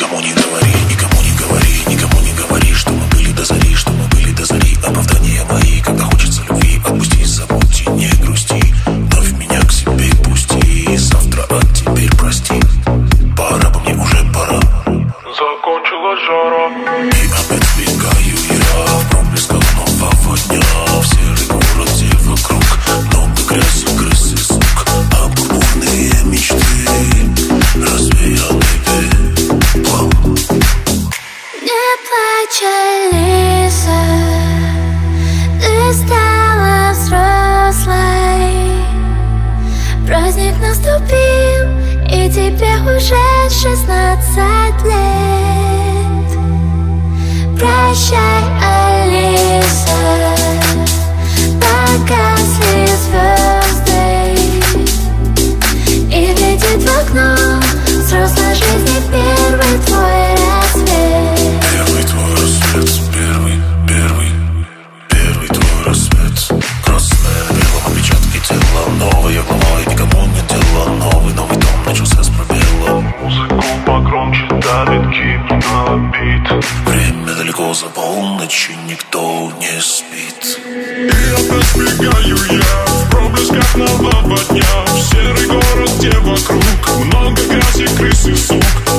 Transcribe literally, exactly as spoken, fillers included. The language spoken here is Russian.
Никому не говори, никому не говори, никому не говори, что мы были до зари, что мы были до зари. Оправдания мои, когда хочется любви, отпусти, забудь и не грусти. Вновь меня к себе пусти, завтра, а теперь прости. Пора бы мне, уже пора. Закончилась жара. И опять сбегаю я в проблесках нового дня. В серый город, где вокруг много грязи, крыс и сук. А пурпурные мечты развеяны пеплом. Не плачь, Алиса, ты стала взрослой. Праздник наступил, и тебе уже шестнадцать лет. Прощай, Алиса, погасли звезды, и глядит в окно взрослой жизни первый твой рассвет. Первый твой рассвет, первый, первый, первый твой рассвет. Красное на белом отпечатке тела, новая глава, и никому нет дела. Новый, новый дом начался с пробела. Музыку погромче давит кип на бит. Время далеко за полночь, и никто не спит. И опять сбегаю я в проблесках нового дня. В серый город, где вокруг много грязи, крыс и сук.